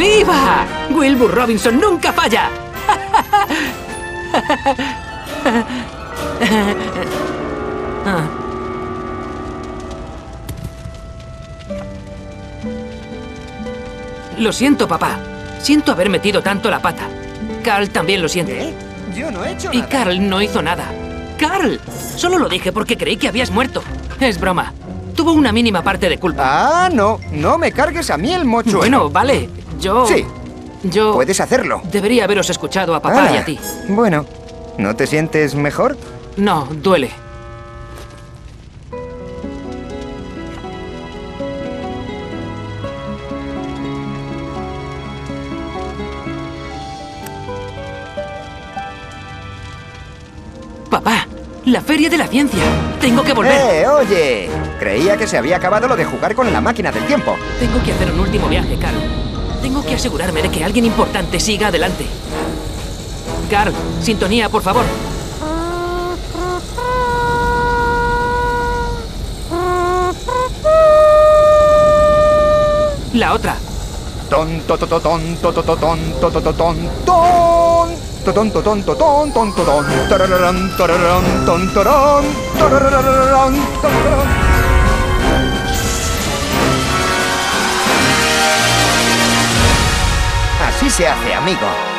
¡Viva! Wilbur Robinson nunca falla. Lo siento, papá. Siento haber metido tanto la pata. Carl también lo siente. ¿Qué? Yo no he hecho Y nada. Carl no hizo nada. ¡Carl! Solo lo dije porque creí que habías muerto. Es broma. Tuvo una mínima parte de culpa. Ah, no. No me cargues a mí el mochuelo. Bueno, vale. Sí. Yo... Puedes hacerlo. Debería haberos escuchado a papá y a ti. Bueno, ¿no te sientes mejor? No, duele. Papá, la feria de la ciencia. Tengo que volver. Oye. Creía que se había acabado lo de jugar con la máquina del tiempo. Tengo que hacer un último viaje, Carl. Tengo que asegurarme de que alguien importante siga adelante. Carl, sintonía, por favor. La otra. Ton to to to ton to to to ton to to to ton ton toton toton toton ton toton tarararán tararán ton tarán tarararán tararán. Así se hace, amigo.